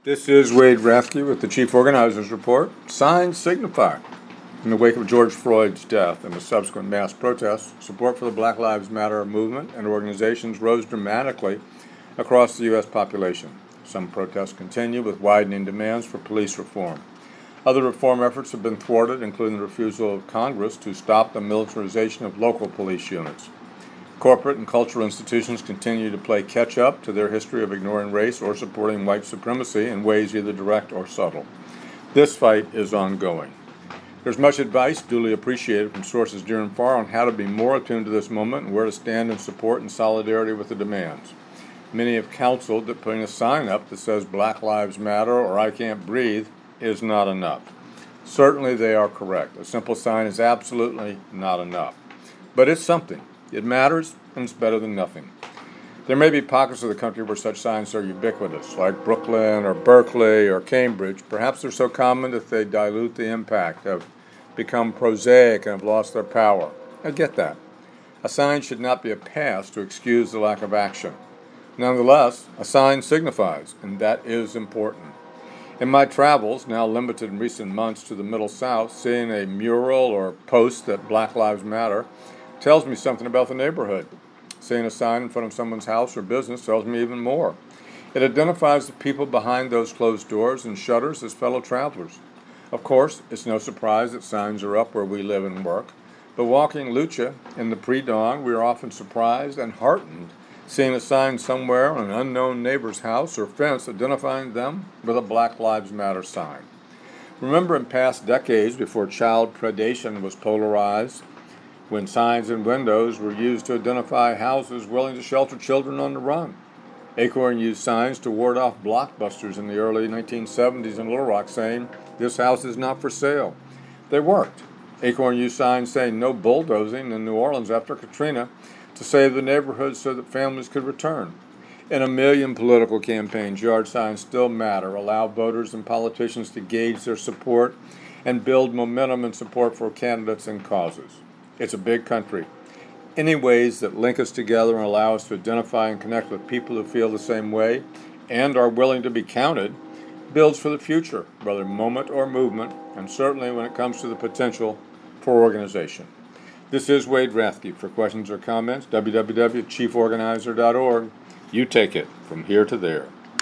This is Wade Rathke with the Chief Organizers Report. Signs signify. In the wake of George Floyd's death and the subsequent mass protests, support for the Black Lives Matter movement and organizations rose dramatically across the U.S. population. Some protests continue with widening demands for police reform. Other reform efforts have been thwarted, including the refusal of Congress to stop the militarization of local police units. Corporate and cultural institutions continue to play catch-up to their history of ignoring race or supporting white supremacy in ways either direct or subtle. This fight is ongoing. There's much advice, duly appreciated from sources near and far, on how to be more attuned to this moment and where to stand in support and solidarity with the demands. Many have counseled that putting a sign up that says Black Lives Matter or I Can't Breathe is not enough. Certainly they are correct. A simple sign is absolutely not enough. But it's something. It matters, and it's better than nothing. There may be pockets of the country where such signs are ubiquitous, like Brooklyn or Berkeley or Cambridge. Perhaps they're so common that they dilute the impact, have become prosaic, and have lost their power. I get that. A sign should not be a pass to excuse the lack of action. Nonetheless, a sign signifies, and that is important. In my travels, now limited in recent months to the Middle South, seeing a mural or post that Black Lives Matter tells me something about the neighborhood. Seeing a sign in front of someone's house or business tells me even more. It identifies the people behind those closed doors and shutters as fellow travelers. Of course, it's no surprise that signs are up where we live and work, but walking Lucha in the pre-dawn, we are often surprised and heartened seeing a sign somewhere on an unknown neighbor's house or fence identifying them with a Black Lives Matter sign. Remember in past decades, before child predation was polarized, when signs and windows were used to identify houses willing to shelter children on the run. Acorn used signs to ward off blockbusters in the early 1970s in Little Rock saying, "This house is not for sale." They worked. Acorn used signs saying no bulldozing in New Orleans after Katrina to save the neighborhood so that families could return. In a million political campaigns, yard signs still matter, allow voters and politicians to gauge their support and build momentum and support for candidates and causes. It's a big country. Any ways that link us together and allow us to identify and connect with people who feel the same way and are willing to be counted builds for the future, whether moment or movement, and certainly when it comes to the potential for organization. This is Wade Rathke. For questions or comments, www.chieforganizer.org. You take it from here to there.